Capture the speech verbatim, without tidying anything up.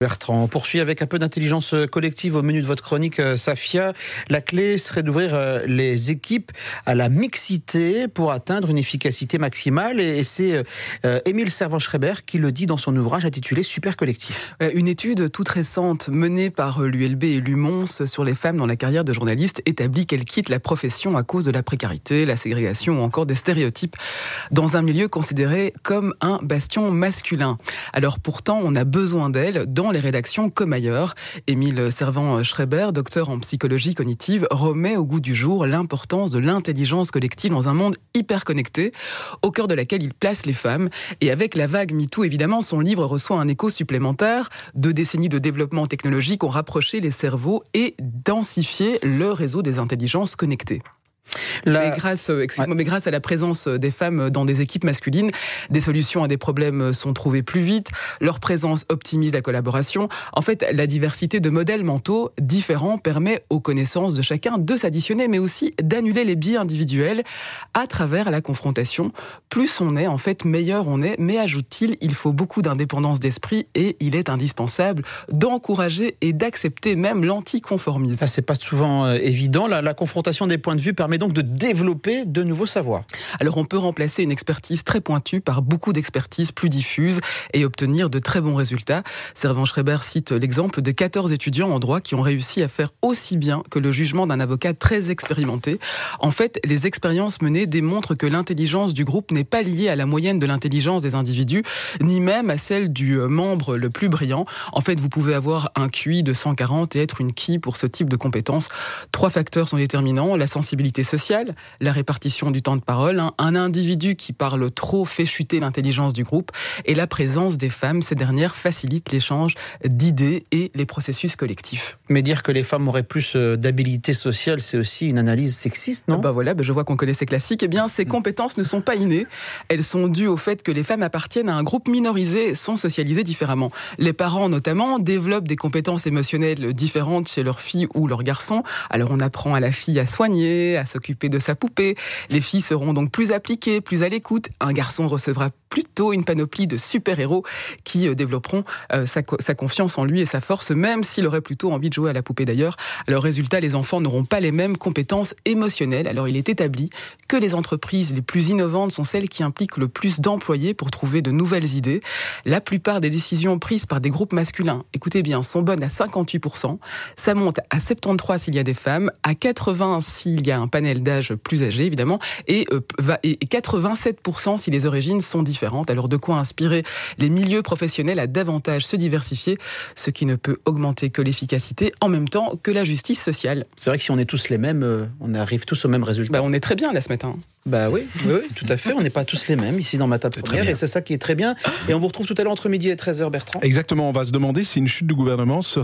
Bertrand, on poursuit avec un peu d'intelligence collective au menu de votre chronique, Safia. La clé serait d'ouvrir les équipes à la mixité pour atteindre une efficacité maximale. Et c'est Émile Servan-Schreiber qui le dit dans son ouvrage intitulé Super Collectif. Une étude toute récente menée par l'U L B et l'U M O N S sur les femmes dans la carrière de journaliste établit qu'elles quittent la profession à cause de la précarité, la ségrégation ou encore des stéréotypes dans un milieu considéré comme un bastion masculin. Alors pourtant, on a besoin d'elles dans les rédactions comme ailleurs. Émile Servan-Schreiber, docteur en psychologie cognitive, remet au goût du jour l'importance de l'intelligence collective dans un monde hyper connecté, au cœur de laquelle il place les femmes. Et avec la vague MeToo, évidemment, son livre reçoit un écho supplémentaire. Deux décennies de développement technologique ont rapproché les cerveaux et densifié le réseau des intelligences connectées. La... Mais, grâce, excuse-moi, ouais. mais grâce à la présence des femmes dans des équipes masculines, des solutions à des problèmes sont trouvées plus vite, leur présence optimise la collaboration. En fait, la diversité de modèles mentaux différents permet aux connaissances de chacun de s'additionner, mais aussi d'annuler les biais individuels à travers la confrontation. Plus on est, en fait, meilleur on est, mais ajoute-t-il, il faut beaucoup d'indépendance d'esprit et il est indispensable d'encourager et d'accepter même l'anticonformisme. Ça, c'est pas souvent euh, évident. La, la confrontation des points de vue permet donc de développer de nouveaux savoirs. Alors on peut remplacer une expertise très pointue par beaucoup d'expertises plus diffuses et obtenir de très bons résultats. Servan-Schreiber cite l'exemple de quatorze étudiants en droit qui ont réussi à faire aussi bien que le jugement d'un avocat très expérimenté. En fait, les expériences menées démontrent que l'intelligence du groupe n'est pas liée à la moyenne de l'intelligence des individus, ni même à celle du membre le plus brillant. En fait, vous pouvez avoir un Q I de cent quarante et être une quille pour ce type de compétences. Trois facteurs sont déterminants: la sensibilité sociale, la répartition du temps de parole, hein. Un individu qui parle trop fait chuter l'intelligence du groupe, et la présence des femmes. Ces dernières facilitent l'échange d'idées et les processus collectifs. Mais dire que les femmes auraient plus d'habilité sociale, c'est aussi une analyse sexiste, non ? Bah voilà, bah je vois qu'on connaît ces classiques. Eh bien, ces compétences ne sont pas innées. Elles sont dues au fait que les femmes appartiennent à un groupe minorisé et sont socialisées différemment. Les parents, notamment, développent des compétences émotionnelles différentes chez leurs filles ou leurs garçons. Alors, on apprend à la fille à soigner, à s'occuper de sa poupée. Les filles seront donc plus appliquées, plus à l'écoute. Un garçon recevra plutôt une panoplie de super-héros qui euh, développeront euh, sa, sa confiance en lui et sa force, même s'il aurait plutôt envie de jouer à la poupée d'ailleurs. Alors résultat, les enfants n'auront pas les mêmes compétences émotionnelles. Alors il est établi que les entreprises les plus innovantes sont celles qui impliquent le plus d'employés pour trouver de nouvelles idées. La plupart des décisions prises par des groupes masculins, écoutez bien, sont bonnes à cinquante-huit pour cent. Ça monte à soixante-treize s'il y a des femmes, à quatre-vingts s'il y a un panel d'âge plus âgé évidemment, et, euh, et quatre-vingt-sept pour cent si les origines sont différentes. Alors de quoi inspirer les milieux professionnels à davantage se diversifier, ce qui ne peut augmenter que l'efficacité en même temps que la justice sociale. C'est vrai que si on est tous les mêmes, euh, on arrive tous au même résultat. Bah, on est très bien là ce matin. Bah oui, oui, oui, tout à fait. On n'est pas tous les mêmes ici dans Matin Première, et c'est ça qui est très bien. Et on vous retrouve tout à l'heure entre midi et treize heures, Bertrand. Exactement, on va se demander si une chute du gouvernement